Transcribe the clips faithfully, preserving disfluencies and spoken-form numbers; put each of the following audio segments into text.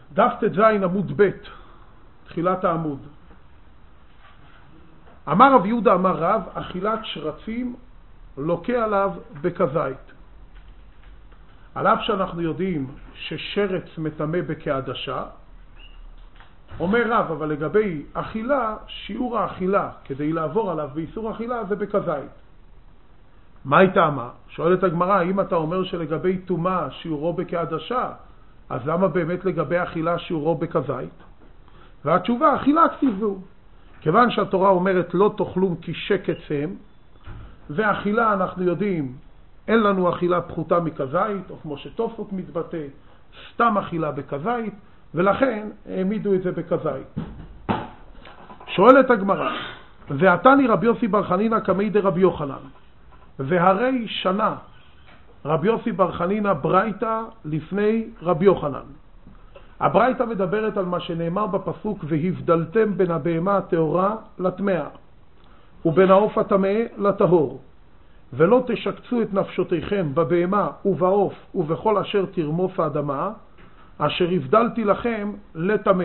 דף ט"ז עמוד ב', תחילת העמוד. אמר רב יהודה אמר רב, אכילת שרצים לוקה עליו בכזית. על אף שאנחנו יודעים ששרץ מטמא בכעדשה, אומר רב, אבל לגבי אכילה, שיעור האכילה כדי לעבור עליו באיסור אכילה זה בכזית. מה היא טעמה? שואלת הגמרא, אם אתה אומר שלגבי טומאה שיעורו בכעדשה, אז למה באמת לגבי אכילה שיעורו בכזית? והתשובה, אכילה כתיבו. כיוון שהתורה אומרת לא תאכלו כי שקץ הם, ואכילה אנחנו יודעים, אין לנו אכילה פחותה מכזית, או כמו שתוספות מתבטא, סתם אכילה בכזית, ולכן העמידו את זה בכזית. שואלת הגמרא, ועתני רבי יוסי בר חנינא כמי דרבי יוחנן, והרי שנה רבי יוסי בר חנינא ברייתא לפני רבי יוחנן. הברייתא מדברת על מה שנאמר בפסוק, והבדלתם בין הבהמה הטהורה לטמאה, ובין העוף הטמא לטהור, ולא תשקצו את נפשותיכם בבהמה ובעוף ובכל אשר תרמוס האדמה, אשר הבדלתי לכם לטמא.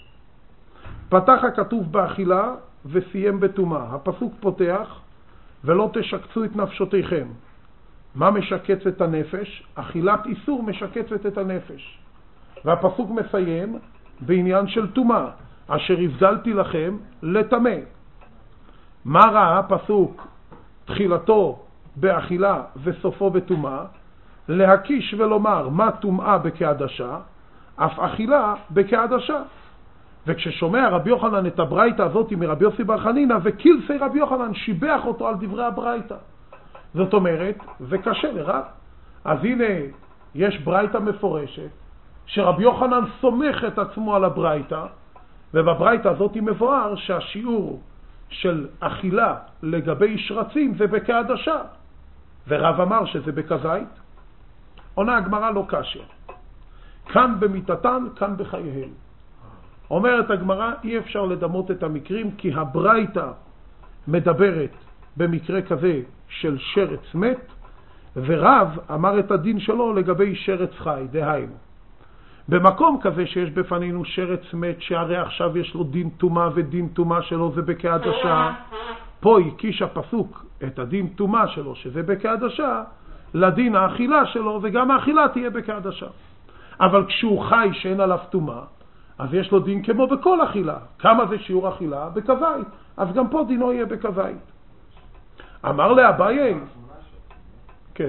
פתח הכתוב באכילה וסיים בטומאה. הפסוק פותח, ולא תשקצו את נפשותיכם. מה משקץ את הנפש? אכילת איסור משקצת את הנפש. והפסוק מסיים בעניין של טומאה, אשר הבדלתי לכם לטמא. מה ראה הפסוק? תחילתו באכילה וסופו בטומאה, להקיש ולומר מה טומאה בכעדשה, אף אכילה בכעדשה. וכששומע רבי יוחנן את הברייתא הזאת מרבי יוסי בר חנינא, וקילסי רבי יוחנן שיבח אותו על דברי הברייתא. זאת אומרת, זה קשה לרב. אז הנה יש ברייתא מפורשת, שרבי יוחנן סומך את עצמו על הברייתא, ובברייתא הזאת מבואר שהשיעור של אכילה לגבי שרצים זה בכעדשה, ורב אמר שזה בכזית. עונה הגמרא לא קשה. כאן במיתתן, כאן בחייהם. אומרת הגמרא, אי אפשר לדמות את המקרים, כי הברייתא מדברת במקרה כזה של שרץ מת, ורב אמר את הדין שלו לגבי שרץ חי, דהיינו. במקום כזה שיש בפנינו שרץ מת, שהרי עכשיו יש לו דין טומאה, ודין טומאה שלו זה בכעדשה, פה הקיש הפסוק את הדין טומאה שלו שזה בכעדשה, לדין האכילה שלו, וגם האכילה תהיה בכעדשה. אבל כשהוא חי שאין עליו טומאה, אז יש לו דין כמו בכל אכילה. כמה זה שיעור אכילה? בכזית. אז גם פה דינו יהיה בכזית. אמר לאביי, כן.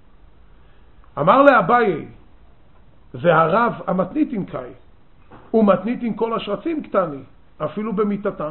אמר לאביי, והרב המתניתין קאי, ומתניתין כל השרצים קטני, אפילו במיתתן.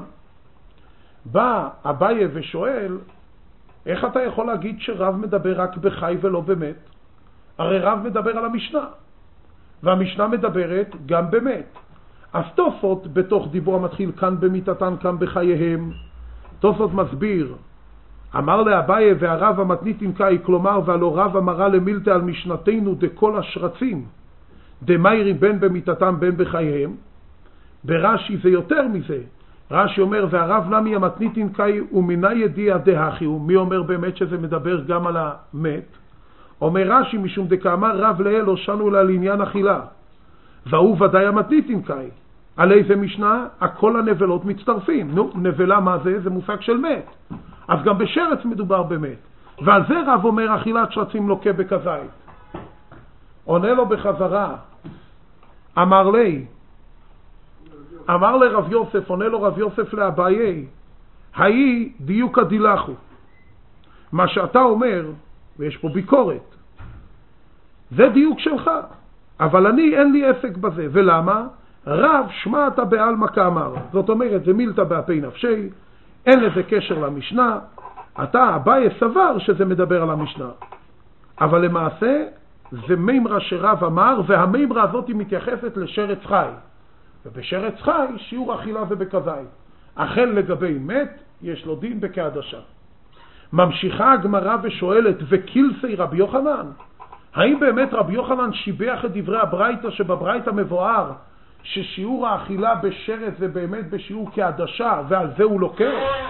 בא אביי ושואל, איך אתה יכול להגיד שרב מדבר רק בחי ולא במת? הרי רב מדבר על המשנה, והמשנה מדברת גם במת. אז תוספות בתוך דיבור המתחיל כאן במיתתן, כאן בחייהם, תוספות מסביר, אמר לאביי והרב המתניתין קאי, כלומר והלא רב אמרה למילתא על משנתנו דכל השרצים, דמיירי בין במיתתם בין בחייהם. ברש"י זה יותר מזה. רש"י אומר, והרב נמי המתניתין קאי ומינה ידיע דהכי, ומי אומר באמת שזה מדבר גם על המת? אומר רש"י, משום דקאמר רב לאל הושענו לה לעניין אכילה, והוא ודאי המתניתין קאי. על איזה משנה? הכל הנבלות מצטרפים. נו, נבלה מה זה? זה מושג של מת. אז גם בשרץ מדובר במת. ועל זה רב אומר, אכילת שרצים לוקה בכזית. עונה לו בחזרה, אמר לי, אמר לרב יוסף, עונה לו רב יוסף לאביי, היי דיוק הדילחו. מה שאתה אומר, ויש פה ביקורת, זה דיוק שלך, אבל אני אין לי עסק בזה. ולמה? רב שמעת בעלמא כאמר. זאת אומרת, זה מילתא באפי נפשי, אין לזה קשר למשנה. אתה, אביי, סבר שזה מדבר על המשנה. אבל למעשה, זה מימרה שרב אמר, והמימרה הזאת היא מתייחסת לשרץ חי. ובשרץ חי, שיעור אכילה ובכזית. אכן לגבי מת, יש לו דין בכעדשה. ממשיכה הגמרא ושואלת, וקילסי רבי יוחנן? האם באמת רבי יוחנן שיבח את דברי הברייתא, שבברייתא מבואר ששיעור האכילה בשרץ זה באמת בשיעור כעדשה, ועל זה הוא לוקח?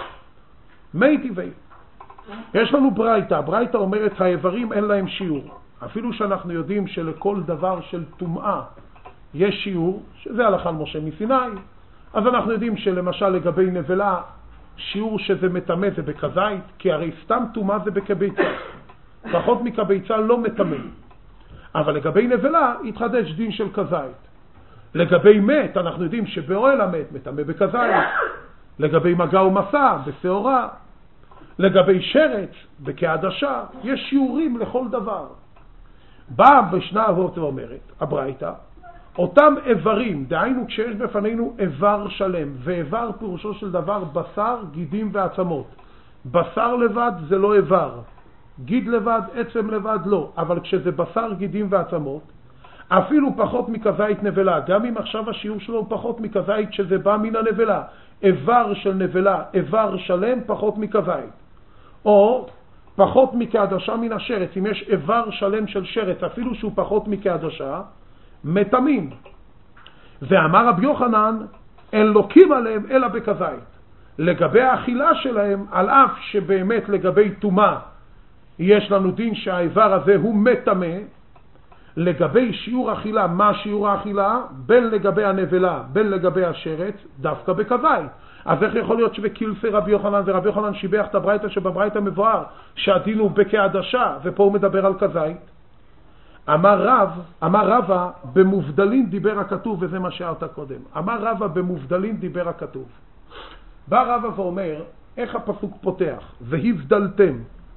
מי טבעי. יש לנו ברייתא, הברייתא אומרת האיברים אין להם שיעור. אפילו שאנחנו יודעים שלכל דבר של טומאה יש שיעור, שזה הלכה משה מסיני, אז אנחנו יודעים שלמשל לגבי נבלה, שיעור שזה מטמא זה בכזית, כי הרי סתם טומאה זה בכביצה. פחות מכביצה לא מטמא. אבל לגבי נבלה התחדש דין של כזית. לגבי מת, אנחנו יודעים שבאוהל המת מטמא בכזית. לגבי מגע ומסע, בשעורה. לגבי שרץ, בכעדשה, יש שיעורים לכל דבר. באה בשנה הזאת ואומרת, הברייתא, אותם איברים, דהיינו כשיש בפנינו איבר שלם, ואיבר פירושו של דבר בשר, גידים ועצמות. בשר לבד זה לא איבר, גיד לבד, עצם לבד לא, אבל כשזה בשר, גידים ועצמות, אפילו פחות מכזית נבלה, גם אם עכשיו השיעור שלו הוא פחות מכזית שזה בא מן הנבלה, איבר של נבלה, איבר שלם פחות מכזית, או פחות מכעדשה מן השרץ, אם יש איבר שלם של שרץ, אפילו שהוא פחות מכעדשה, מטמאים. ואמר רבי יוחנן, אין לוקים עליהם אלא בכזית. לגבי האכילה שלהם, על אף שבאמת לגבי טומאה יש לנו דין שהאיבר הזה הוא מטמא, לגבי שיעור אכילה, מה שיעור האכילה? בין לגבי הנבלה, בין לגבי השרץ, דווקא בכזית. אז איך יכול להיות שבקילפי רבי יוחנן, ורבי יוחנן שיבח את הברייתא שבברייתא מבואר שהדין הוא בכעדשה, ופה הוא מדבר על כזית? אמר רב, אמר רבא, במובדלים דיבר הכתוב, וזה מה שארת קודם. אמר רבא, במובדלים דיבר הכתוב. בא רבא ואומר, איך הפסוק פותח? והבדלתם.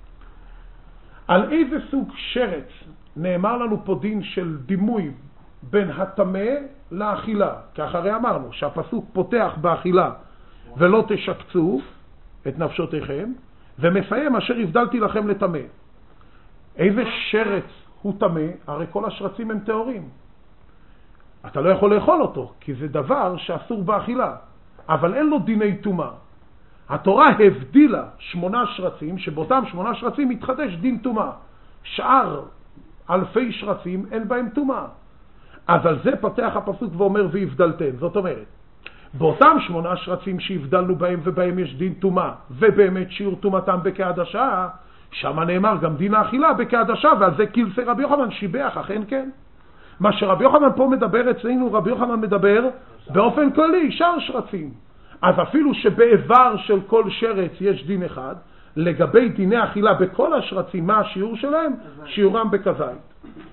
על איזה סוג שרץ נאמר לנו פה דין של דימוי בין הטמא לאכילה? כי אחרי אמרנו שהפסוק פותח באכילה, ולא תשקצו את נפשותיכם, ומסיים אשר הבדלתי לכם לטמא. איזה שרץ הוא טמא? הרי כל השרצים הם טהורים. אתה לא יכול לאכול אותו, כי זה דבר שאסור באכילה, אבל אין לו דיני טומאה. התורה הבדילה שמונה שרצים, שבאותם שמונה שרצים מתחדש דין טומאה. שאר אלפי שרצים אין בהם טומאה. אז על זה פתח הפסוק ואומר והבדלתם. זאת אומרת, באותם שמונה שרצים שהבדלנו בהם ובהם יש דין טומאה, ובאמת שיעור טומאתם בכעדשה, שם נאמר גם דין האכילה בכעדשה, ועל זה קילפי רבי יוחנן שיבח, אכן כן. מה שרבי יוחנן פה מדבר אצלנו, רבי יוחנן מדבר באופן כללי, שאר שרצים. אז אפילו שבאיבר של כל שרץ יש דין אחד, לגבי דיני אכילה בכל השרצים, מה השיעור שלהם? שיעורם בכזית.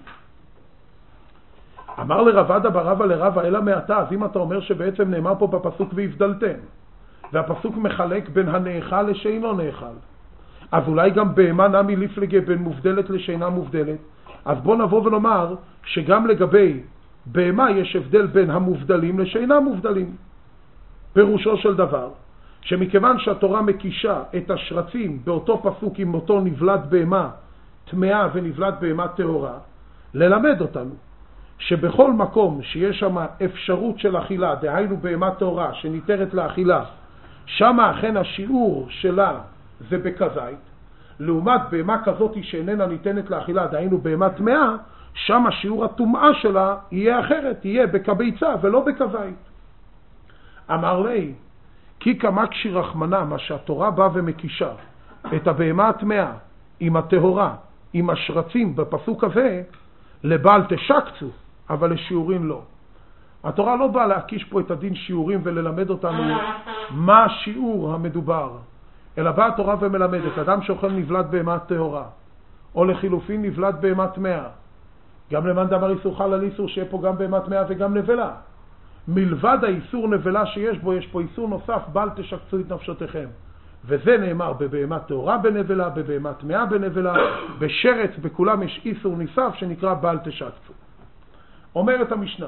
אמר לרבדה ברבא לרבא אלא מעתה, אז אם אתה אומר שבעצם נאמר פה בפסוק והבדלתם, והפסוק מחלק בין הנאכל לשאינו נאכל, אז אולי גם בהמה נמי לפלגה בין מובדלת לשאינה מובדלת. אז בוא נבוא ונאמר שגם לגבי בהמה יש הבדל בין המובדלים לשאינה מובדלים. פירושו של דבר, שמכיוון שהתורה מקישה את השרצים באותו פסוק עם אותו נבלת בהמה טמאה ונבלת בהמה טהורה, ללמד אותנו שבכל מקום שיש שם אפשרות של אכילה, דהיינו בהמה טהורה שניתרת לאכילה, שם אכן השיעור שלה זה בכזית, לעומת בהמה כזאת שאיננה ניתנת לאכילה, דהיינו בהמה טמאה, שם השיעור הטומאה שלה יהיה אחרת, יהיה בכביצה ולא בכזית. אמר לי, כי כמה קשי רחמנה, מה שהתורה באה ומקישה את הבהמה הטמאה עם הטהורה, עם השרצים בפסוק הזה, לבעל תשקצו, אבל לשיעורים לא. התורה לא באה להקיש פה את הדין שיעורים וללמד אותנו מה השיעור המדובר, אלא באה התורה ומלמדת, אדם שאוכל נבלת בהמה טהורה, או לחילופין נבלת בהמה טמאה, גם למען דאמר איסור חל על איסור, שיהיה פה גם בהמה טמאה וגם נבלה. מלבד האיסור נבלה שיש בו, יש פה איסור נוסף, בל תשקצו את נפשותיכם. וזה נאמר בבהמה טהורה בנבלה, בבהמה טמאה בנבלה, בשרץ, בכולם יש איסור נוסף שנקרא בל תשקצו. אומרת המשנה.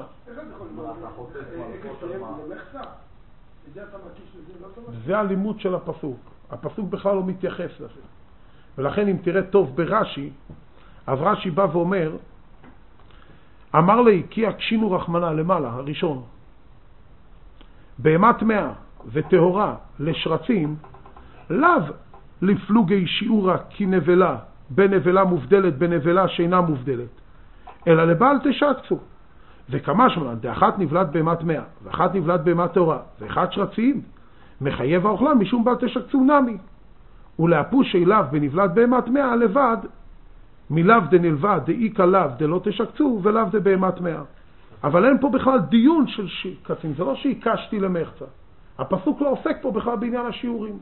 זה הלימוד של הפסוק. הפסוק בכלל לא מתייחס לזה. ולכן אם תראה טוב ברש"י, אז רש"י בא ואומר, אמר לי, כי הקשינו רחמנה למעלה, הראשון, בהמה טמאה וטהורה לשרצים, לאו לפלוגי שיעורה כנבלה, בנבלה מובדלת בנבלה שאינה מובדלת, אלא לבעל תשקצו. וכמה שמלן, דאחת נבלת בהמה טמאה, ואחת נבלת בהמה טהורה, ואחת שרצים, מחייב האוכלם משום בעל תשקצו נמי. ולהפוש אליו בנבלת בהמה טמאה לבד, מלאו דנלווה דאיקה לאו דלא תשקצו, ולאו דבהמה טמאה. אבל אין פה בכלל דיון של קצין, זה לא שהיקשתי למחצה. הפסוק לא עוסק פה בכלל בעניין השיעורים.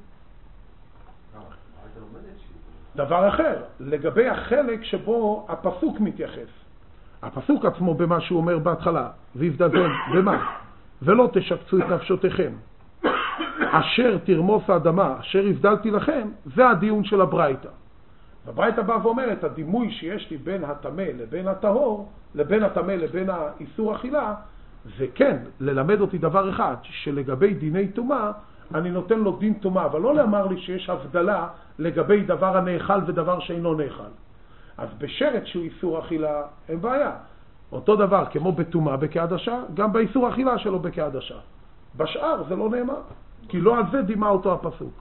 דבר אחר, לגבי החלק שבו הפסוק מתייחס. הפסוק עצמו במה שהוא אומר בהתחלה, ויבדלתם, במה? ולא תשקצו את נפשותיכם. אשר תרמוס האדמה, אשר הבדלתי לכם, זה הדיון של הברייתא. הברייתא בא ואומרת, הדימוי שיש לי בין הטמא לבין הטהור, לבין הטמא לבין האיסור אכילה, זה כן, ללמד אותי דבר אחד, שלגבי דיני טומאה, אני נותן לו דין טומאה, אבל לא לאמר לי שיש הבדלה לגבי דבר הנאכל ודבר שאינו נאכל. אז בשרת שהוא איסור אכילה, אין בעיה. אותו דבר, כמו בטומאה בקדשה, גם באיסור אכילה שלו בקדשה. בשאר זה לא נאמר, כי לא על זה דימה אותו הפסוק.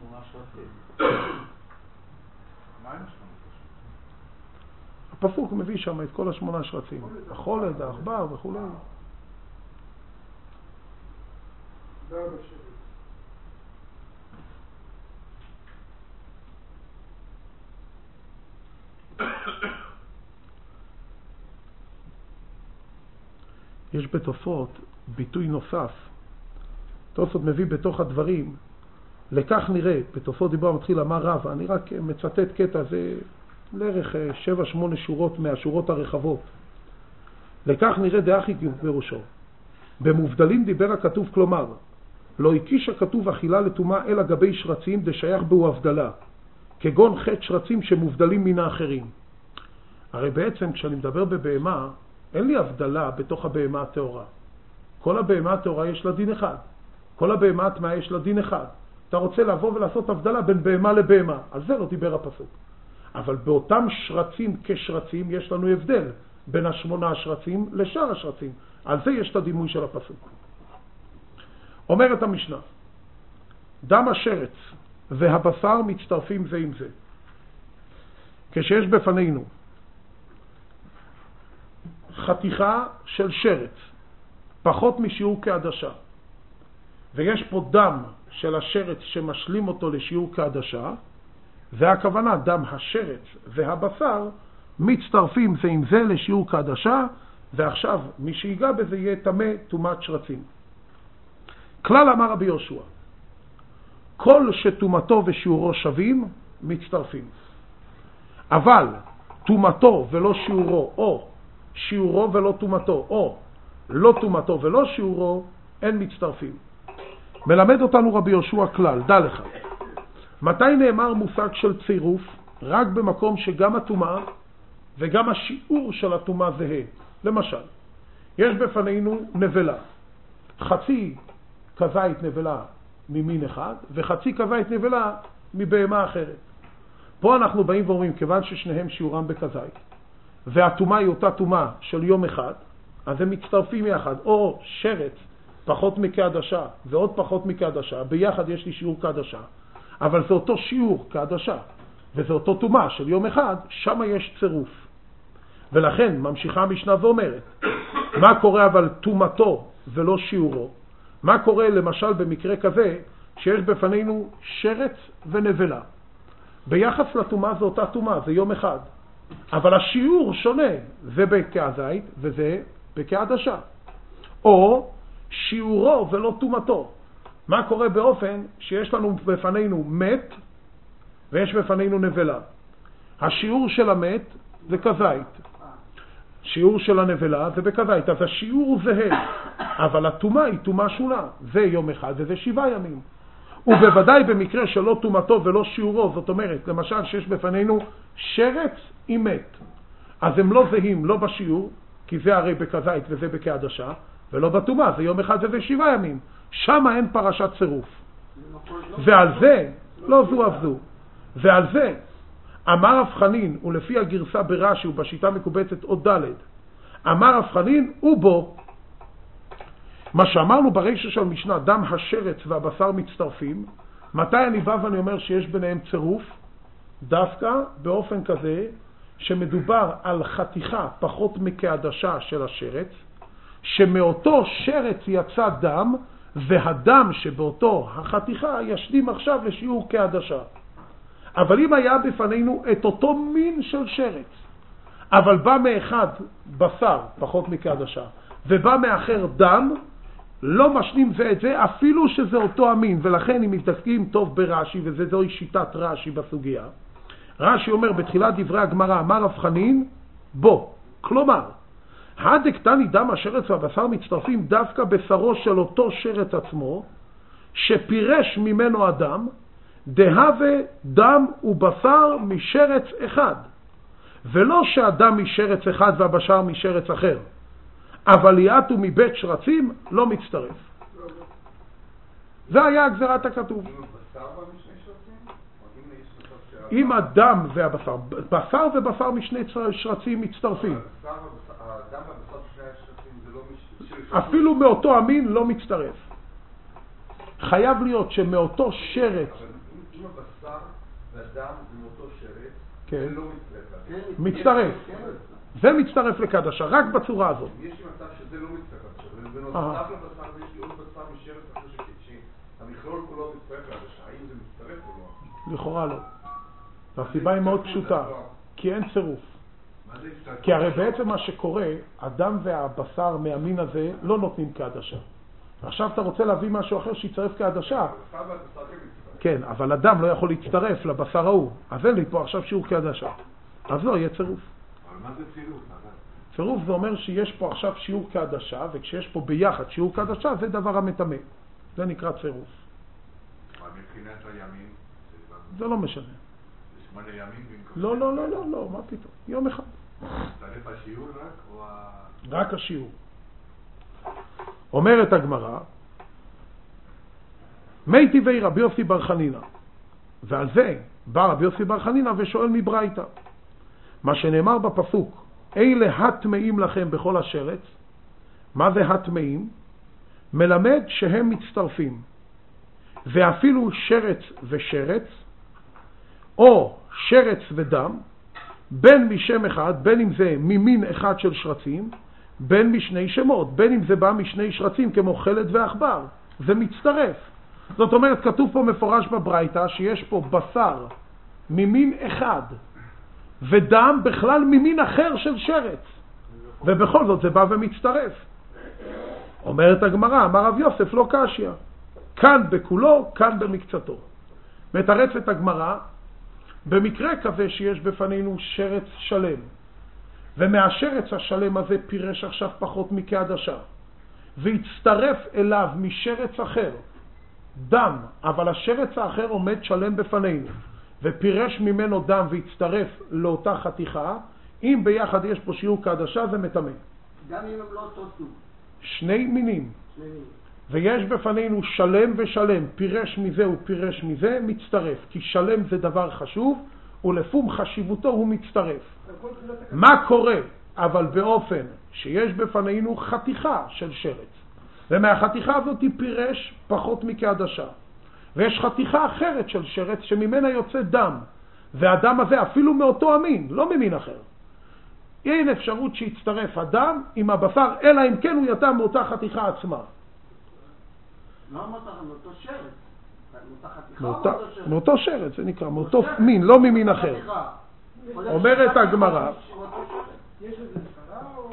הפסוק מביא שם את כל השמונה שרצים, החולד, העכבר וכו'. יש בתוספות ביטוי נוסף. תוספות מביא בתוך הדברים, לכך נראה, בתוספות דיבר מתחיל אמר רב, אני רק מצטט קטע, זה לערך שבע שמונה שורות מהשורות הרחבות. לכך נראה דאחי בראשו. במובדלים דיבר הכתוב, כלומר, לא הקיש הכתוב אכילה לטומאה אלא גבי שרצים דשייך בו הבדלה, כגון חטא שרצים שמובדלים מן האחרים. הרי בעצם כשאני מדבר בבהמה, אין לי הבדלה בתוך הבהמה הטהורה. כל הבהמה הטהורה יש לה דין אחד. כל הבהמה הטמאה יש לה דין אחד. אתה רוצה לבוא ולעשות הבדלה בין בהמה לבהמה. על זה לא דיבר הפסוק. אבל באותם שרצים כשרצים יש לנו הבדל בין השמונה השרצים לשאר השרצים. על זה יש את הדימוי של הפסוק. אומרת המשנה, דם השרץ והבשר מצטרפים זה עם זה. כשיש בפנינו חתיכה של שרץ, פחות משיעור כעדשה, ויש פה דם של השרץ שמשלים אותו לשיעור כעדשה, והכוונה דם השרץ והבשר מצטרפים זה עם זה לשיעור כעדשה, ועכשיו מי שיגע בזה יהיה טמא טומאת שרצים. כלל אמר רבי יהושע, כל שטומאתו ושיעורו שווים מצטרפים, אבל טומאתו ולא שיעורו, או שיעורו ולא טומאתו, או לא טומאתו ולא שיעורו, אין מצטרפים. מלמד אותנו רבי יהושע כלל, דע לך, מתי נאמר מושג של צירוף? רק במקום שגם הטומאה וגם השיעור של הטומאה זהה. למשל, יש בפנינו נבלה, חצי כזית נבלה ממין אחד וחצי כזית נבלה מבהמה אחרת. פה אנחנו באים ואומרים, כיוון ששניהם שיעורם בכזית והטומאה היא אותה טומאה של יום אחד, אז הם מצטרפים יחד, או שרץ פחות מכעדשה ועוד פחות מכעדשה, ביחד יש לי שיעור כעדשה, אבל זה אותו שיעור כעדשה וזה אותו טומאה של יום אחד, שם יש צירוף. ולכן ממשיכה המשנה ואומרת, מה קורה אבל טומאתו ולא שיעורו? מה קורה למשל במקרה כזה שיש בפנינו שרץ ונבלה? ביחס לטומאה זה אותה טומאה, זה יום אחד, אבל השיעור שונה, זה בכעזית וזה בכעדשה. או שיעורו ולא טומאתו. מה קורה באופן שיש לנו בפנינו מת ויש בפנינו נבלה? השיעור של המת זה כזית, שיעור של הנבלה זה בכזית, אז השיעור זהה, אבל הטומאה היא טומאה שונה, זה יום אחד וזה שבעה ימים. ובוודאי במקרה שלא טומאתו ולא שיעורו, זאת אומרת, למשל שיש בפנינו שרץ עם מת, אז הם לא זהים, לא בשיעור, כי זה הרי בכזית וזה בכעדשה, ולא בטומאה, זה יום אחד וזה שבעה ימים. שם אין פרשת צירוף. ועל זה, לא זו אף זו, ועל זה אמר רב חנין, ולפי הגרסה ברש"י ובשיטה מקובצת עוד ד', אמר רב חנין ובו, מה שאמרנו ברישא של משנה, דם השרץ והבשר מצטרפים, מתי אני בא ואני אומר שיש ביניהם צירוף? דווקא באופן כזה שמדובר על חתיכה פחות מכעדשה של השרץ, שמאותו שרץ יצא דם, והדם שבאותו החתיכה ישלים עכשיו לשיעור כעדשה. אבל אם היה בפנינו את אותו מין של שרץ, אבל בא מאחד בשר פחות מכעדשה, ובא מאחר דם, לא משנים זה את זה, אפילו שזה אותו המין. ולכן אם מתעסקים טוב ברש"י, וזוהי שיטת רש"י בסוגיה, רש"י אומר בתחילת דברי הגמרא, אמר רב חנין, בו. כלומר, הדקטני דם השרץ והבשר מצטרפים דווקא בשרו של אותו שרץ עצמו, שפירש ממנו הדם, דהווה דם ובשר משרץ אחד. ולא שהדם משרץ אחד והבשר משרץ אחר. אבל יעתו מבית שרצים לא מצטרף. זה היה הגזרת הכתוב. אם הדם והבשר, בשר ובשר משני שרצים מצטרפים. אפילו מאותו המין לא מצטרף. חייב להיות שמאותו שרץ. אם הבשר והדם זה מאותו שרץ, כן. זה לא מצטרף. מצטרף. זה מצטרף לקדשה, רק בצורה הזאת. יש לי מצב שזה לא מצטרף. ובנוסף לבשר יש לי עוד בשר משרץ אחר שקדשי. המכלול כולו מצטרף לקדשה. האם זה מצטרף או לא? לכאורה לא. והסיבה היא מאוד פשוטה. כי אין צירוף. כי הרי בעצם מה שקורה, הדם והבשר מהמין הזה לא נותנים קדשה. עכשיו אתה רוצה להביא משהו אחר שיצטרף כעדשה. כן, אבל אדם לא יכול להצטרף לבשר ההוא. אז אין לי פה עכשיו שיעור כעדשה. אז לא יהיה צירוף. אבל מה זה צירוף? צירוף זה אומר שיש פה עכשיו שיעור כעדשה, וכשיש פה ביחד שיעור כעדשה, זה דבר המתמה. זה נקרא צירוף. אבל מבחינת הימים? זה לא משנה. זה שמונה ימים במקום? לא, לא, לא, לא, לא, מה פתאום? יום אחד. מצטרף השיעור רק או ה... רק השיעור. אומרת הגמרא, מי טבעי רבי יוסי בר חנינא, ועל זה בא רבי יוסי בר חנינא ושואל מברייתא, מה שנאמר בפסוק, אלה הטמאים לכם בכל השרץ, מה זה הטמאים? מלמד שהם מצטרפים, ואפילו שרץ ושרץ, או שרץ ודם, בין משם אחד, בין אם זה ממין אחד של שרצים, בין משני שמות, בין אם זה בא משני שרצים כמו חלד ועכבר, זה מצטרף. זאת אומרת, כתוב פה מפורש בברייתא שיש פה בשר ממין אחד, ודם בכלל ממין אחר של שרץ, ובכל זאת זה בא ומצטרף. אומרת הגמרא, אמר רב יוסף לא קשיא, כאן בכולו, כאן במקצתו. מתרצת הגמרא, במקרה כזה שיש בפנינו שרץ שלם, ומהשרץ השלם הזה פירש עכשיו פחות מקעדשה, והצטרף אליו משרץ אחר, דם, אבל השרץ האחר עומד שלם בפנינו, ופירש ממנו דם והצטרף לאותה חתיכה, אם ביחד יש פה שיעור קעדשה זה מטמא. גם אם הם לא אותו סוג. שני מינים. שני מינים. ויש בפנינו שלם ושלם, פירש מזה ופירש מזה, מצטרף. כי שלם זה דבר חשוב, ולפום חשיבותו הוא מצטרף. מה קורה? אבל באופן שיש בפנינו חתיכה של שרץ. ומהחתיכה הזאת פירש פחות מקעדשה. ויש חתיכה אחרת של שרץ שממנה יוצא דם. והדם הזה אפילו מאותו המין, לא ממין אחר. אין אפשרות שיצטרף הדם עם הבשר, אלא אם כן הוא יתם מאותה חתיכה עצמה. לא מאותה, מאותו שרץ. מאותה חתיכה מאותה, או מאותו שרץ? מאותו שרץ, זה נקרא, מאותו מין, לא ממין אחר. אומרת הגמרא, יש איזה ספרה או...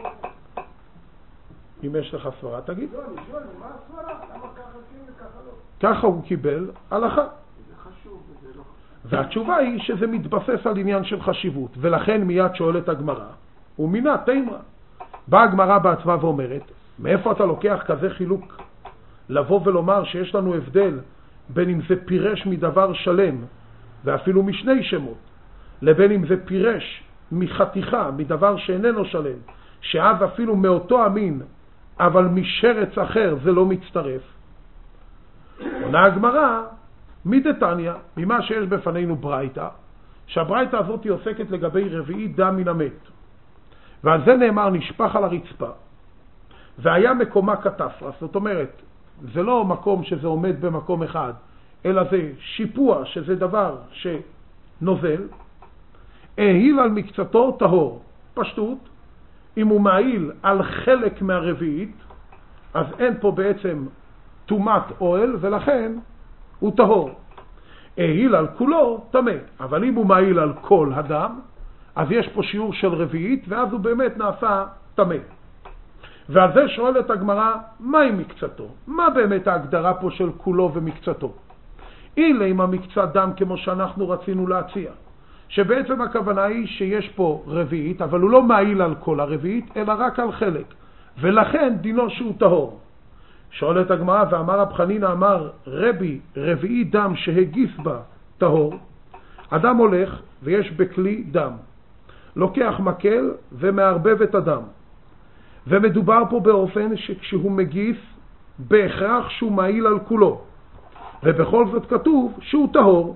אם יש לך סברה, תגיד. לא, אני שואל, מה הסברה? למה ככה כן וככה לא? ככה הוא קיבל הלכה. זה חשוב וזה לא חשוב. והתשובה היא שזה מתבסס על עניין של חשיבות, ולכן מיד שואלת הגמרא, ומינה תימרה. באה הגמרא בעצמה ואומרת, מאיפה אתה לוקח כזה חילוק? לבוא ולומר שיש לנו הבדל בין אם זה פירש מדבר שלם, ואפילו משני שמות, לבין אם זה פירש מחתיכה, מדבר שאיננו שלם, שאז אפילו מאותו המין, אבל משרץ אחר זה לא מצטרף. עונה הגמרא, מדתניא, ממה שיש בפנינו ברייתא, שהברייתא הזאת היא עוסקת לגבי רביעי דם מן המת. ועל זה נאמר נשפך על הרצפה, והיה מקומה כתפרס, זאת אומרת, זה לא מקום שזה עומד במקום אחד, אלא זה שיפוע, שזה דבר שנוזל, העיל על מקצתו טהור. פשטות, אם הוא מעיל על חלק מהרביעית, אז אין פה בעצם תומת אוהל, ולכן הוא טהור. העיל על כולו טמא, אבל אם הוא מעיל על כל הדם, אז יש פה שיעור של רביעית, ואז הוא באמת נעשה טמא. ועל זה שואלת הגמרא, מהי מקצתו? מה באמת ההגדרה פה של כולו ומקצתו? אילה עם המקצת דם כמו שאנחנו רצינו להציע, שבעצם הכוונה היא שיש פה רביעית, אבל הוא לא מעיל על כל הרביעית, אלא רק על חלק, ולכן דינו שהוא טהור. שואלת הגמרא, ואמר רב חנינא אמר רבי רביעי דם שהגיס בה טהור. אדם הולך ויש בכלי דם, לוקח מקל ומערבב את הדם, ומדובר פה באופן שכשהוא מגיס בהכרח שהוא מעיל על כולו, ובכל זאת כתוב שהוא טהור.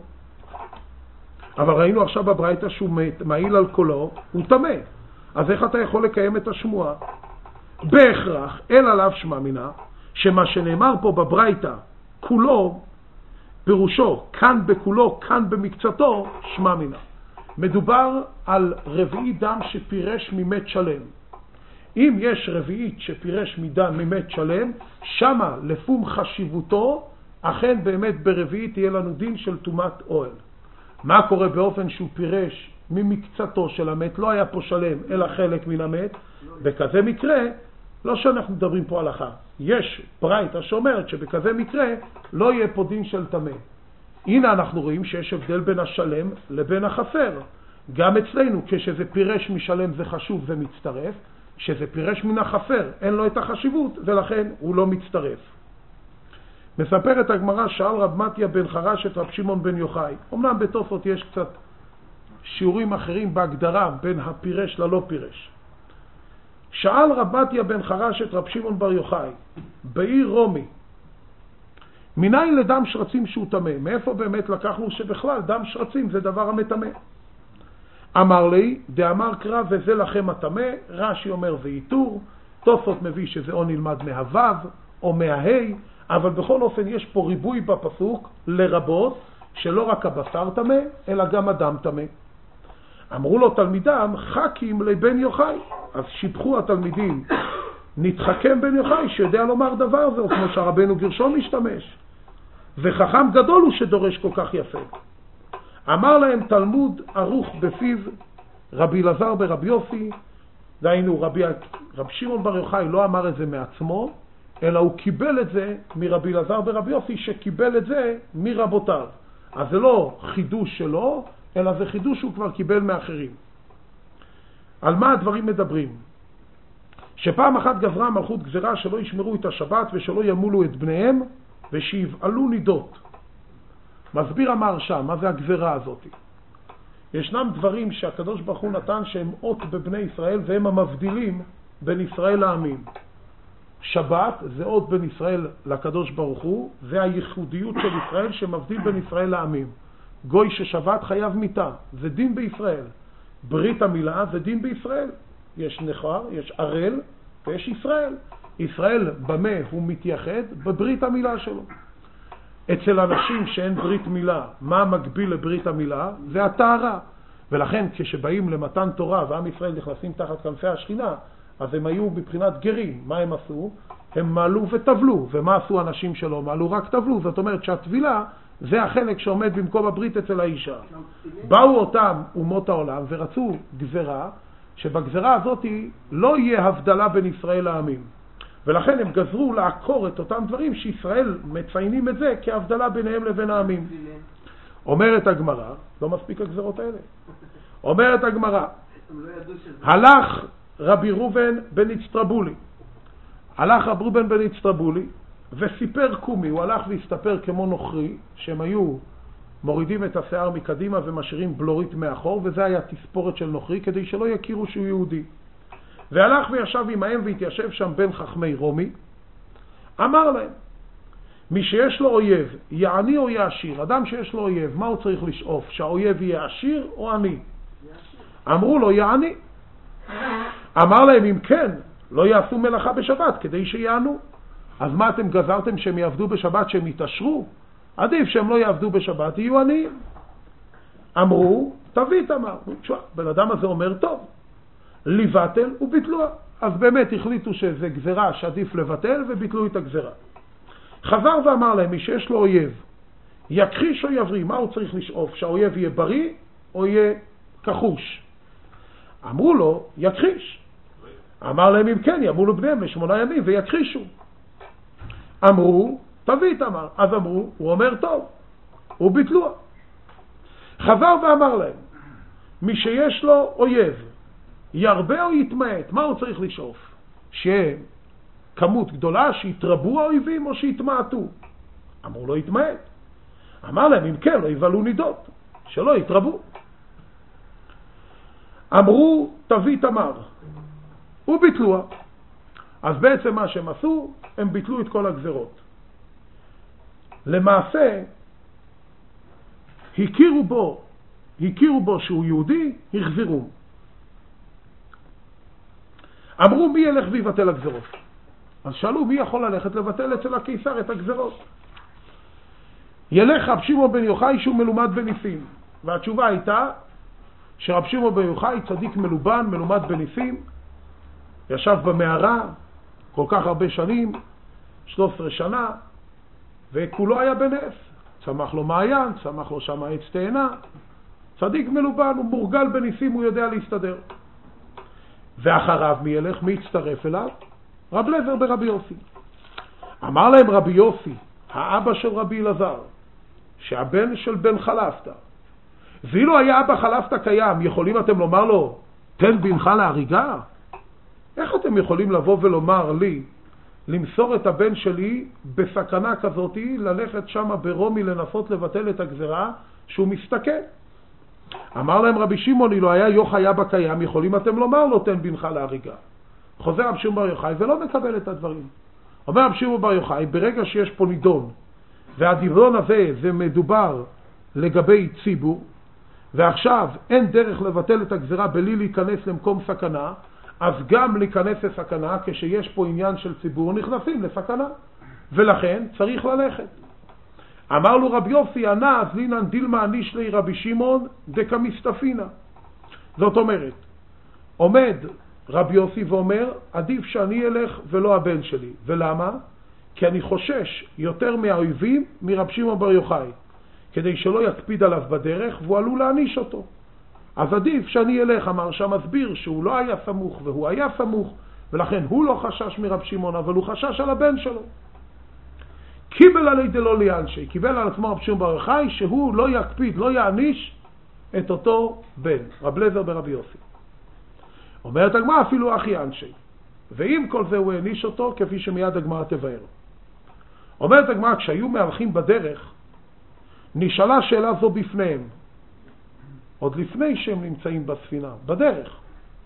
אבל ראינו עכשיו בברייתא שהוא מעיל על כולו, הוא טמא. אז איך אתה יכול לקיים את השמועה? בהכרח, אל עליו שמע מינה, שמה שנאמר פה בברייתא, כולו, פירושו, כאן בכולו, כאן במקצתו, שמע מינה. מדובר על רביעי דם שפירש ממת שלם. אם יש רביעית שפירש מדם ממת שלם, שמה לפום חשיבותו, אכן באמת ברביעית יהיה לנו דין של טומאת אוהל. מה קורה באופן שהוא פירש ממקצתו של המת, לא היה פה שלם אלא חלק מן המת? בכזה מקרה, לא שאנחנו מדברים פה הלכה, יש ברייתא שאומרת שבכזה מקרה לא יהיה פה דין של טמא. הנה אנחנו רואים שיש הבדל בין השלם לבין החסר. גם אצלנו כשזה פירש משלם זה חשוב ומצטרף, כשזה פירש מן החסר אין לו את החשיבות ולכן הוא לא מצטרף. מספרת הגמרא, שאל רב מתיה בן חרש את רב שמעון בן יוחאי. אמנם בתוספות יש קצת שיעורים אחרים בהגדרה בין הפירש ללא פירש. שאל רב מתיה בן חרש את רב שמעון בר יוחאי בעיר רומי, מניין לדם שרצים שהוא טמא? מאיפה באמת לקחנו שבכלל דם שרצים זה דבר המטמא? אמר לי, דאמר קרא וזה לכם הטמא. רש"י אומר זה איתור, תוספות מביא שזה או נלמד מהוו או מההי, אבל בכל אופן יש פה ריבוי בפסוק לרבות שלא רק הבשר טמא אלא גם הדם טמא. אמרו לו תלמידם, חכים לבן יוחאי. אז שיבחו התלמידים, נתחכם בן יוחאי שיודע לומר דבר זה, או כמו שהרבנו גרשון משתמש, וחכם גדול הוא שדורש כל כך יפה. אמר להם תלמוד ערוך בפיו רבי אלעזר ברבי יוסי, דהיינו רבי, רב שמעון בר יוחאי לא אמר את זה מעצמו, אלא הוא קיבל את זה מרבי אלעזר ברבי יוסי שקיבל את זה מרבותיו. אז זה לא חידוש שלו, אלא זה חידוש שהוא כבר קיבל מאחרים. על מה הדברים מדברים? שפעם אחת גזרה מלכות גזרה שלא ישמרו את השבת ושלא ימולו את בניהם ושיבעלו נידות. מסביר המהרש"ם, מה זה הגזרה הזאת? ישנם דברים שהקדוש ברוך הוא נתן שהם אות בבני ישראל והם המבדילים בין ישראל לעמים. שבת זה אות בין ישראל לקדוש ברוך הוא, זה הייחודיות של ישראל שמבדיל בין ישראל לעמים. גוי ששבת חייב מיתה, זה דין בישראל. ברית המילה זה דין בישראל. יש נחר, יש ערל ויש ישראל. ישראל במה הוא מתייחד? בברית המילה שלו. אצל אנשים שאין ברית מילה, מה מקביל לברית המילה? זה הטהרה. ולכן כשבאים למתן תורה ועם ישראל נכנסים תחת כנפי השכינה, אז הם היו מבחינת גרים. מה הם עשו? הם מעלו וטבלו. ומה עשו אנשים שלא מעלו? רק טבלו. זאת אומרת שהטבילה זה החלק שעומד במקום הברית אצל האישה. באו אותם אומות העולם ורצו גזרה, שבגזרה הזאת לא יהיה הבדלה בין ישראל לעמים. ולכן הם גזרו לעקור את אותם דברים שישראל מציינים את זה כהבדלה ביניהם לבין העמים. אומרת הגמרא, לא מספיק הגזרות האלה. אומרת הגמרא, הלך רבי ראובן בן אצטרבולי. הלך רבי ראובן בן אצטרבולי וסיפר קומי, הוא הלך והסתפר כמו נוכרי, שהם היו מורידים את השיער מקדימה ומשאירים בלורית מאחור, וזה היה תספורת של נוכרי כדי שלא יכירו שהוא יהודי. והלך וישב עמהם והתיישב שם בין חכמי רומי. אמר להם, מי שיש לו אויב, יעני או יעשיר? אדם שיש לו אויב, מה הוא צריך לשאוף? שהאויב יהיה עשיר או עני? אמרו לו, יעני. אמר להם, אם כן, לא יעשו מלאכה בשבת כדי שיענו. אז מה אתם גזרתם שהם יעבדו בשבת, שהם יתעשרו? עדיף שהם לא יעבדו בשבת, יהיו עניים. אמרו, תביא תמר. תשמע, בן אדם הזה אומר, טוב, לבטל וביטלוה. אז באמת החליטו שזה גזרה שעדיף לבטל וביטלו את הגזרה. חזר ואמר להם, מי שיש לו אויב, יכחיש או יבריא? מה הוא צריך לשאוף? שהאויב יהיה בריא או יהיה כחוש? אמרו לו, יכחיש. אמר להם, אם כן, ימולו בניהם בשמונה ימים ויכחישו. אמרו, תביא תמר. אז אמרו, הוא אומר טוב, וביטלוה. חזר ואמר להם, מי שיש לו אויב, ירבה או יתמעט, מה הוא צריך לשאוף? שיהיה כמות גדולה, שיתרבו האויבים או שיתמעטו? אמרו לו, יתמעט. אמר להם, אם כן, לא יבלו נידות, שלא יתרבו. אמרו, תביא תמר, וביטלוה. אז בעצם מה שהם עשו, הם ביטלו את כל הגזרות. למעשה, הכירו בו, הכירו בו שהוא יהודי, החזירו. אמרו, מי ילך ויבטל הגזרות? אז שאלו, מי יכול ללכת לבטל אצל הקיסר את הגזרות? ילך רב שמעון בן יוחאי שהוא מלומד בניסים. והתשובה הייתה שרב שמעון בן יוחאי צדיק מלובן, מלומד בניסים, ישב במערה כל כך הרבה שנים, שלוש עשרה שנה, וכולו היה בנס. צמח לו מעיין, צמח לו שם עץ תאנה. צדיק מלובן, הוא מורגל בניסים, הוא יודע להסתדר. ואחריו מי ילך? מי יצטרף אליו? רב לזר ברבי יוסי. אמר להם רבי יוסי, האבא של רבי אלעזר, שהבן של בן חלפתא, ואילו היה אבא חלפתא קיים, יכולים אתם לומר לו, תן בנך להריגה? איך אתם יכולים לבוא ולומר לי, למסור את הבן שלי בסכנה כזאת, ללכת שם ברומי לנסות לבטל את הגזרה שהוא מסתכל? אמר להם רבי שמעון, אילו היה יוחאי אבא קיים, יכולים אתם לומר לו, תן בנך להריגה. חוזר רב שמעון בר יוחאי ולא מקבל את הדברים. אומר רב שמעון בר יוחאי, ברגע שיש פה נידון, והדידון הזה זה מדובר לגבי ציבור, ועכשיו אין דרך לבטל את הגזרה בלי להיכנס למקום סכנה, אז גם להיכנס לסכנה, כשיש פה עניין של ציבור, נכנסים לסכנה. ולכן צריך ללכת. אמר לו רבי יוסי, ענה אז לינן דילמה אניש לי רבי שמעון דקמסטפינה. זאת אומרת, עומד רבי יוסי ואומר, עדיף שאני אלך ולא הבן שלי. ולמה? כי אני חושש יותר מהאויבים מרב שמעון בר יוחאי, כדי שלא יקפיד עליו בדרך והוא עלול להניש אותו. אז עדיף שאני אלך. אמר שם מסביר שהוא לא היה סמוך והוא היה סמוך, ולכן הוא לא חשש מרב שמעון, אבל הוא חשש על הבן שלו. קיבל עלי דלא ליאנשי, קיבל על עצמו רב שמעון בר יוחאי שהוא לא יקפיד, לא יעניש את אותו בן, רב לזר ברבי יוסי. אומרת הגמרא, אפילו אחי אנשי, ועם כל זה הוא העניש אותו כפי שמיד הגמרא תבאר. אומרת הגמרא, כשהיו מהלכים בדרך, נשאלה שאלה זו בפניהם, עוד לפני שהם נמצאים בספינה, בדרך.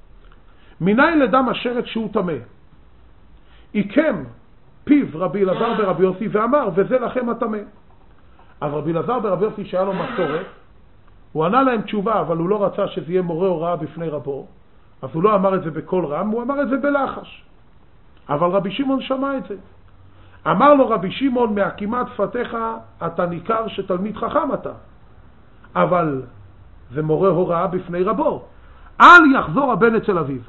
מניין לדם השרת שהוא טמא? עיקם פיו רבי אלעזר ברבי יוסי ואמר, וזה לכם הטמא. אז רבי אלעזר ברבי יוסי שהיה לו מסורת, הוא ענה להם תשובה, אבל הוא לא רצה שזה יהיה מורה הוראה בפני רבו, אז הוא לא אמר את זה בקול רם, הוא אמר את זה בלחש. אבל רבי שמעון שמע את זה. אמר לו רבי שמעון, מהקימת פתיך אתה ניכר שתלמיד חכם אתה, אבל זה מורה הוראה בפני רבו. אל יחזור הבן אצל אביו.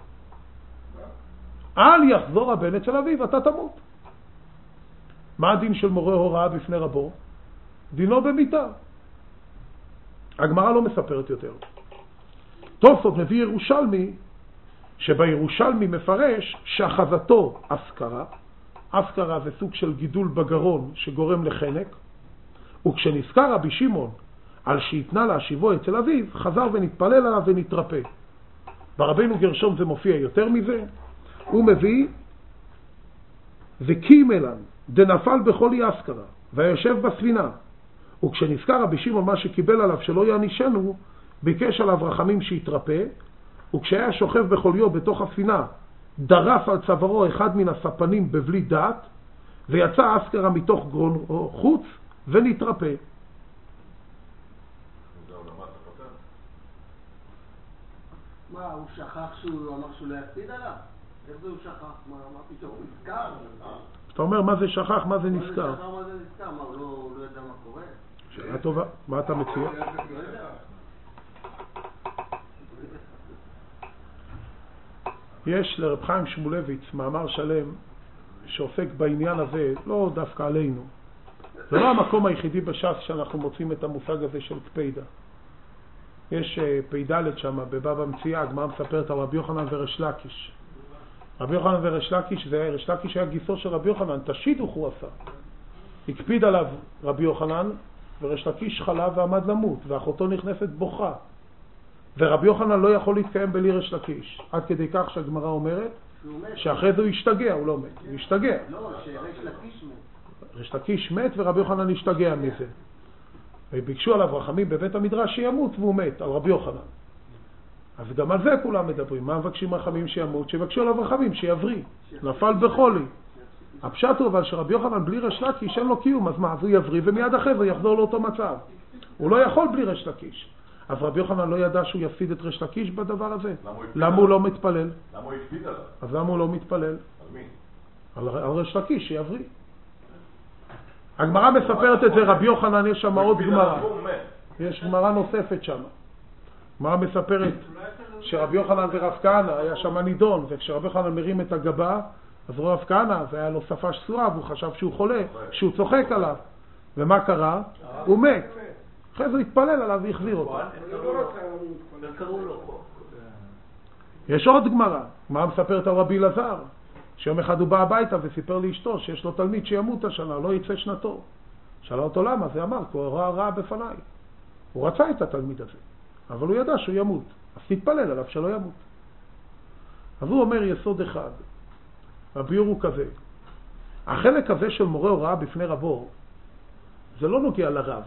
אל יחזור הבן אצל אביו, אתה תמות. מה הדין של מורה הוראה בפני רבו? דינו במיתה. הגמרא לא מספרת יותר. תוספות מביא ירושלמי, שבירושלמי מפרש שאחזתו אסכרה. אסכרה זה סוג של גידול בגרון שגורם לחנק, וכשנזכר רבי שמעון על שיתנה להשיבו אצל אביו, חזר ונתפלל עליו ונתרפא. ברבינו גרשום זה מופיע יותר מזה. הוא מביא, וקימלן דנפל בכל אסכרה ויושב בספינה, וכשנזכר רבי שמעון מה שקיבל עליו שלא יענישנו, ביקש עליו רחמים שיתרפא, וכשהיה שוכב בחוליו בתוך הספינה, דרף על צווארו אחד מן הספנים בבלי דעת, ויצא אסכרה מתוך גרון חוץ ונתרפא. מה, הוא שכח שהוא אמר שהוא לא יקפיד עליו? איך זה הוא שכח? מה פתאום? הוא נזכר? אתה אומר מה זה שכח, מה זה נזכר? מה זה שכח, מה זה נזכר? מה, הוא לא יודע מה קורה? שאלה טובה, מה אתה מציע? יש לרב חיים שמואלביץ מאמר שלם שעוסק בעניין הזה, לא דווקא עלינו. זה לא המקום היחידי בש"ס שאנחנו מוצאים את המושג הזה של קפידה. יש פ"ד שם בבבא מציעא, הגמרא מספרת על רבי יוחנן וריש לקיש, רבי יוחנן וריש לקיש, זה ריש לקיש היה גיסו של רבי יוחנן, תשידוך הוא עשה. הקפיד עליו רבי יוחנן, וריש לקיש חלה ועמד למות, ואחותו נכנסת בוכה. ורבי יוחנן לא יכול להתקיים בלי ריש לקיש, עד כדי כך שהגמרא אומרת שאחרי זה הוא השתגע, הוא לא מת, הוא השתגע. לא, שריש לקיש מת. ריש לקיש מת ורבי יוחנן השתגע מזה. וביקשו עליו רחמים בבית המדרש שימות והוא מת, על רבי יוחנן. אז גם על זה כולם מדברים. מה מבקשים רחמים שימות? שבקשו עליו רחמים שיבריא, נפל בחולי. הפשט הוא אבל שרבי יוחנן בלי ריש לקיש אין לו קיום, אז מה? אז הוא יבריא ומיד אחרי זה יחזור לאותו מצב. הוא לא יכול בלי ריש לקיש. אז רבי יוחנן לא ידע שהוא יפסיד את ריש לקיש בדבר הזה. למה הוא לא מתפלל? למה הוא הקפיד עליו? אז למה הוא לא מתפלל? על מי? על ריש לקיש שיבריא. הגמרא מספרת את זה, רבי יוחנן, יש שם עוד גמרא. יש גמרא נוספת שם. גמרא מספרת שרבי יוחנן ורב כהנא היה שם נידון, וכשרבי יוחנן מרים את הגבה, אז רב כהנא, זה היה לו שפה שסועה, והוא חשב שהוא חולה, שהוא צוחק עליו. ומה קרה? הוא מת. אחרי זה התפלל עליו והחזיר אותו. יש עוד גמרא. גמרא מספרת על רבי אלעזר, שיום אחד הוא בא הביתה וסיפר לאשתו שיש לו תלמיד שימות השנה, לא יצא שנתו. שאלה אותו למה? זה אמר, כי הוא ראה רע בפניי. הוא רצה את התלמיד הזה, אבל הוא ידע שהוא ימות. אז תתפלל עליו שלא ימות. אז הוא אומר יסוד אחד. הביור הוא כזה. החלק הזה של מורה הוראה בפני רבו, זה לא נוגע לרב.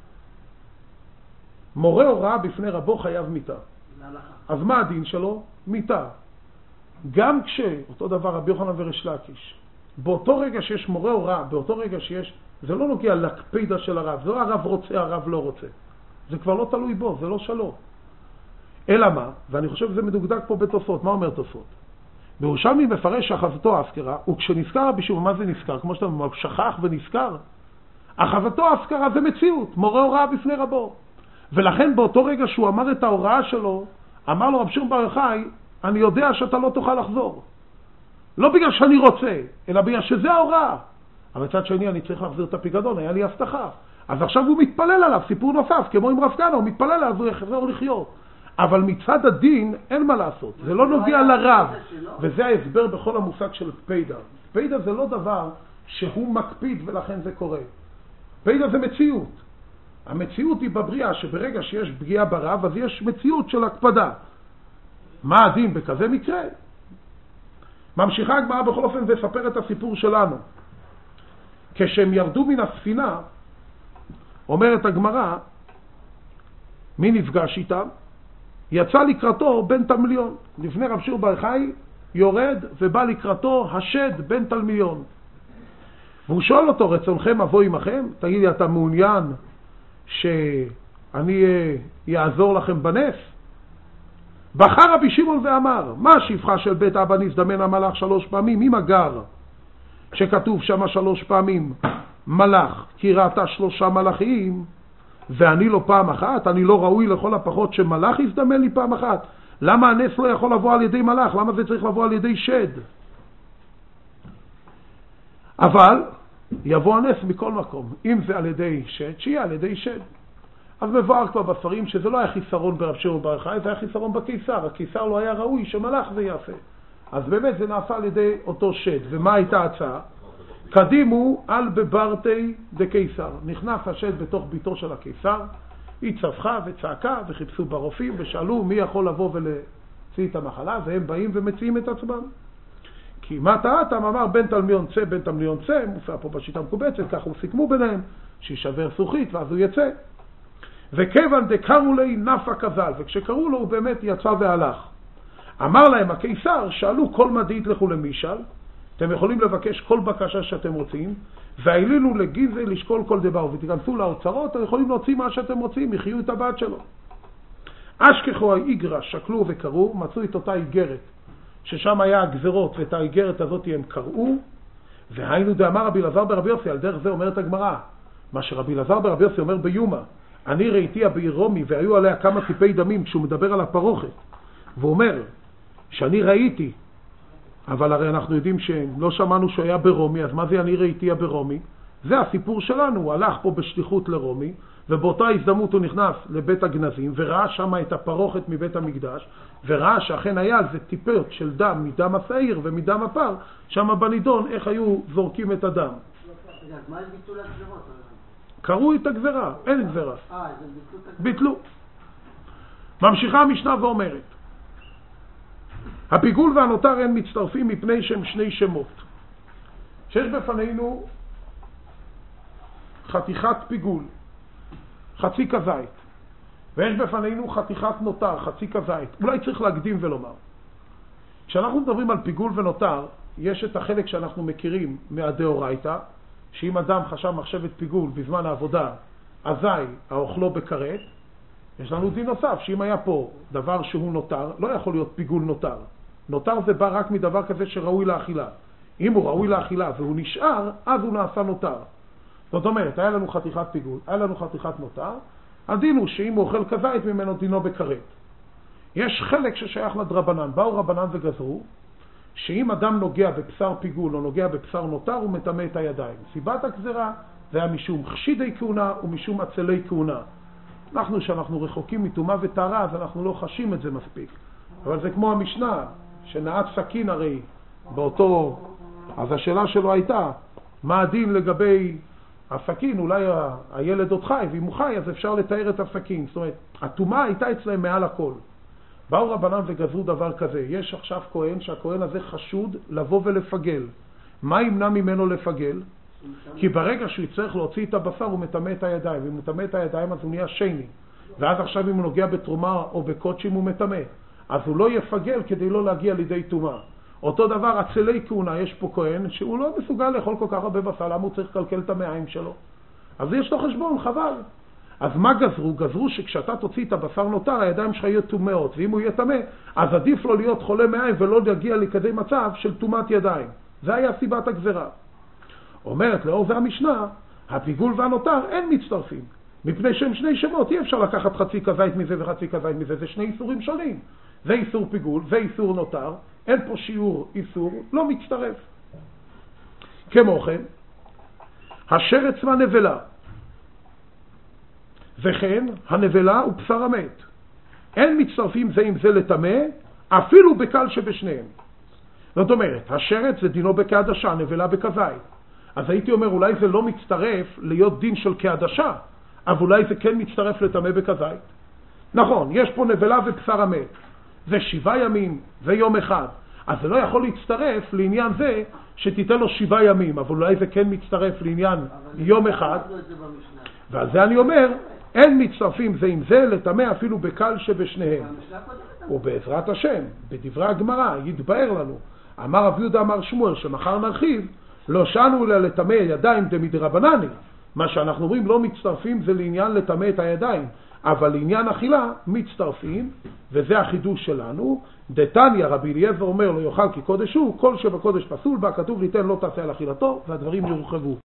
מורה הוראה בפני רבו חייב מיתה. אז מה הדין שלו? מיתה. גם כשאותו דבר רבי יוחנן וריש לקיש, באותו רגע שיש מורה הוראה, באותו רגע שיש, זה לא נוגע לקפידה של הרב. זה לא הרב רוצה, הרב לא רוצה. זה כבר לא תלוי בו, זה לא שלו. אלא מה? ואני חושב שזה מדוקדק פה בתוספות. מה אומר תוספות? בירושלמי מפרש אחזתו אזכרה, וכשנזכר רבי שמעון, מה זה נזכר? כמו שאתה אומר, שכח ונזכר. אחזתו אזכרה זה מציאות, מורה הוראה בפני רבו. ולכן באותו רגע שהוא אמר את ההוראה שלו, אמר לו רבי שמעון בר יוחאי, אני יודע שאתה לא תוכל לחזור. לא בגלל שאני רוצה, אלא בגלל שזה ההוראה. אבל מצד שני אני צריך להחזיר את הפיקדון, היה לי הבטחה. אז עכשיו הוא מתפלל עליו, סיפור נוסף, כמו עם רב כהנא, הוא מתפלל עליו, הוא יחזור לחיות. אבל מצד הדין אין מה לעשות, זה לא נוגע לרב. וזה ההסבר בכל המושג של פיידה. פיידה זה לא דבר שהוא מקפיד ולכן זה קורה. פיידה זה מציאות. המציאות היא בבריאה שברגע שיש פגיעה ברב, אז יש מציאות של הקפדה. מה הדין בכזה מקרה? ממשיכה הגמרא בכל אופן וספר את הסיפור שלנו. כשהם ירדו מן הספינה, אומרת הגמרא, מי נפגש איתם? יצא לקראתו בן תלמיליון. לפני רב שמעון בר יוחאי יורד ובא לקראתו השד בן תלמיליון. והוא שואל אותו, רצונכם אבוא עמכם? תגיד לי, אתה מעוניין שאני יעזור לכם בנס? בחר רבי שמעון ואמר, מה השפחה של בית אבא נזדמן המלאך שלוש פעמים? מי מגר? שכתוב שם שלוש פעמים מלאך, כי ראתה שלושה מלאכים, ואני לא פעם אחת, אני לא ראוי לכל הפחות שמלאך יזדמן לי פעם אחת. למה הנס לא יכול לבוא על ידי מלאך? למה זה צריך לבוא על ידי שד? אבל יבוא הנס מכל מקום. אם זה על ידי שד, שיהיה על ידי שד. אז מבואר כבר בספרים שזה לא היה חיסרון ברב שמעון בר יוחאי, זה היה חיסרון בקיסר. הקיסר לא היה ראוי שמלאך זה יעשה. אז באמת זה נעשה על ידי אותו שד. ומה הייתה הצעה? קדימו על בברתי דקיסר. נכנס השד בתוך ביתו של הקיסר, היא צווחה וצעקה וחיפשו ברופאים ושאלו מי יכול לבוא ולהוציא את המחלה, והם באים ומציעים את עצמם. כי מה טעתם? אמר בן תלמיון צא, בן תלמיון צא, מופיע פה בשיטה מקובצת, כך הוא סיכמו ביניהם, שישבר סוכית ואז הוא יצא. וכיוון דקראו לי נפק כזל, וכשקראו לו הוא באמת יצא והלך. אמר להם הקיסר, שאלו כל מדעית לכו למישל, אתם יכולים לבקש כל בקשה שאתם רוצים, והעלילו לגיזה לשקול כל דבר, ותיכנסו לאוצרות, אתם יכולים להוציא מה שאתם רוצים, יחיו את הבת שלו. אשכחו האיגרא שקלו וקראו, מצאו את אותה איגרת, ששם היה הגזרות, ואת האיגרת הזאת הם קראו, והיינו דאמר רבי אלעזר ברבי יוסי, על דרך זה אומרת הגמרא, מה שרבי אלעזר ברבי יוסי אומר ביומא, אני ראיתיה בעיר רומי, והיו עליה כמה טיפי דמים, כשהוא מדבר על הפרוכת, והוא אומר, שאני ראיתי, אבל הרי אנחנו יודעים שלא שמענו שהיה ברומי, אז מה זה אני ראיתיה ברומי? זה הסיפור שלנו, הוא הלך פה בשליחות לרומי, ובאותה הזדמנות הוא נכנס לבית הגנזים, וראה שם את הפרוכת מבית המקדש, וראה שאכן היה זה טיפות של דם מדם השעיר ומדם הפר, שם בנידון איך היו זורקים את הדם. רגע, אז מה זה ביטול הגזרות? קראו את הגזרה, אין גזרה. אה, זה ביטלו את הגזרות. ביטלו. ממשיכה המשנה ואומרת, הפיגול והנותר אין מצטרפים מפני שהם שני שמות. שיש בפנינו חתיכת פיגול, חצי כזית, ויש בפנינו חתיכת נותר, חצי כזית. אולי צריך להקדים ולומר. כשאנחנו מדברים על פיגול ונותר, יש את החלק שאנחנו מכירים מהדאורייתא, שאם אדם חשב מחשבת פיגול בזמן העבודה, אזי האוכלו בכרת. יש לנו דין נוסף, שאם היה פה דבר שהוא נותר, לא יכול להיות פיגול נותר. נותר זה בא רק מדבר כזה שראוי לאכילה. אם הוא ראוי לאכילה והוא נשאר, אז הוא נעשה נותר. זאת אומרת, היה לנו חתיכת פיגול, היה לנו חתיכת נותר, הדין הוא שאם הוא אוכל כזית ממנו דינו בכרת. יש חלק ששייך לדרבנן, באו רבנן וגזרו, שאם אדם נוגע בבשר פיגול או נוגע בבשר נותר, הוא מטמא את הידיים. סיבת הגזרה זה היה משום חשידי כהונה ומשום עצלי כהונה. אנחנו, שאנחנו רחוקים מטומאה וטהרה, אז אנחנו לא חשים את זה מספיק. אבל זה כמו המשנה, שנעץ סכין הרי באותו, אז השאלה שלו הייתה, מה הדין לגבי הסכין? אולי הילד עוד חי, ואם הוא חי, אז אפשר לתאר את הסכין. זאת אומרת, הטומאה הייתה אצלהם מעל הכל. באו רבנן וגזרו דבר כזה. יש עכשיו כהן, שהכהן הזה חשוד לבוא ולפגל. מה ימנע ממנו לפגל? כי ברגע שהוא יצטרך להוציא את הבשר, הוא מטמא את הידיים. ואם הוא מטמא את הידיים, אז הוא נהיה שני. ואז עכשיו אם הוא נוגע בתרומה או בקודשים, הוא מטמא. אז הוא לא יפגל כדי לא להגיע לידי טומאה. אותו דבר, עצלי כהונה, יש פה כהן שהוא לא מסוגל לאכול כל כך הרבה בשר, למה הוא צריך לקלקל את המעיים שלו? אז יש לו חשבון, חבל. אז מה גזרו? גזרו שכשאתה תוציא את הבשר נותר, הידיים שלך יהיו טומאות, ואם הוא יהיה טמא, אז עדיף לו להיות חולה מעיים ולא להגיע לכדי מצב של טומאת ידיים. זה היה סיבת הגזרה. אומרת לאור זה המשנה, הפיגול והנותר אין מצטרפים. מפני שהם שני שמות, אי אפשר לקחת חצי כזית מזה וחצי כזית מזה, זה שני איסורים שונים. זה איסור פיגול, זה איסור נותר, אין פה שיעור איסור, לא מצטרף. כמו כן, השרץ והנבלה, וכן הנבלה ובשר המת, אין מצטרפים זה עם זה לטמא, אפילו בקל שבשניהם. זאת אומרת, השרץ זה דינו כעדשה, הנבלה בכזית. אז הייתי אומר, אולי זה לא מצטרף להיות דין של כעדשה, אבל אולי זה כן מצטרף לטמא בכזית. נכון, יש פה נבלה ובשר המת. זה שבעה ימים ויום אחד. אז זה לא יכול להצטרף לעניין זה שתיתן לו שבעה ימים, אבל אולי זה כן מצטרף לעניין יום אחד. ועל זה אני אומר, אין מצטרפים זה עם זה לטמא אפילו בקל שבשניהם. ובעזרת השם, בדברי הגמרא, יתבאר לנו, אמר רב יהודה אמר שמואל, שמחר נרחיב, לא שאנו אלא לטמא ידיים דמדרבנני. מה שאנחנו אומרים לא מצטרפים זה לעניין לטמא את הידיים, אבל לעניין אכילה מצטרפים, וזה החידוש שלנו. דתניא רבי אליעזר אומר לא יאכל כי קודש הוא, כל שבקודש פסול בה, כתוב ליתן לא תעשה על אכילתו, והדברים יורחבו.